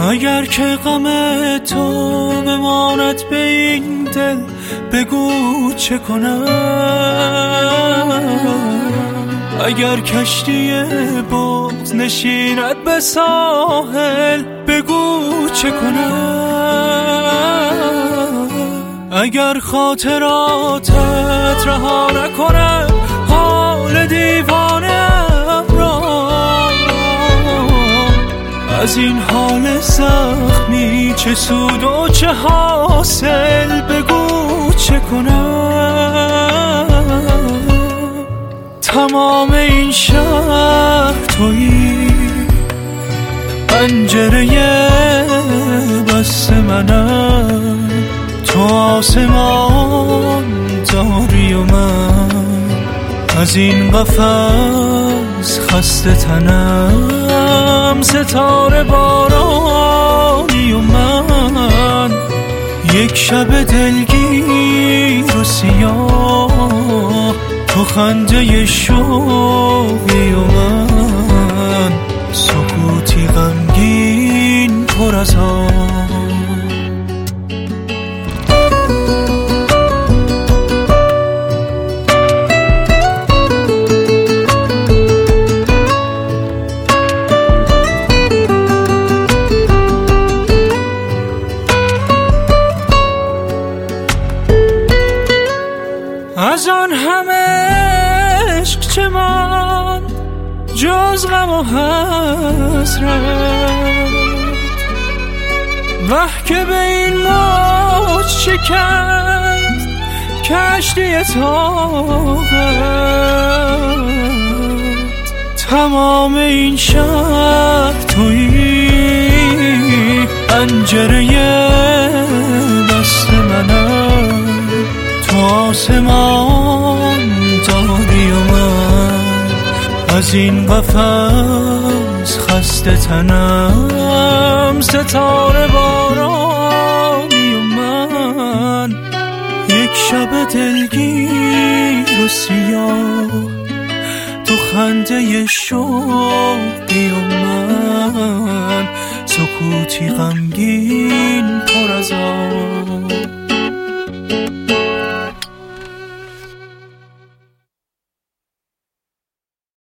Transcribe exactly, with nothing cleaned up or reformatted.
اگر که غم تو بماند به این دل، بگو چه کنم؟ اگر کشتی باز نشیند به ساحل، بگو چه کنم؟ اگر خاطراتت رها نکنم حال دیوانه‌ام را، از این حال زخمی چه سود و چه حاصل، بگو چه کنم؟ تمام این شهر تویی، پنجره بسته منم، تو آسمان داری و من از این قفس خسته تنم، ستاره بارانی و من یک شب دلگیر و سیاه، تو خنده شوقی و من سکوتی غمگین پر از آه. از آن همه عشق چه ماند جز غم و حسرت، وه که به این موج شکست کشتی طاقت. تمام این شهر تویی، پنجره بسته منم، تو آسمان داری و من از این قفس خسته تنم، ستاره بارانی و من یک شب دلگیر و سیاه، تو خنده شوقی و من سکوتی غمگین پر از آه.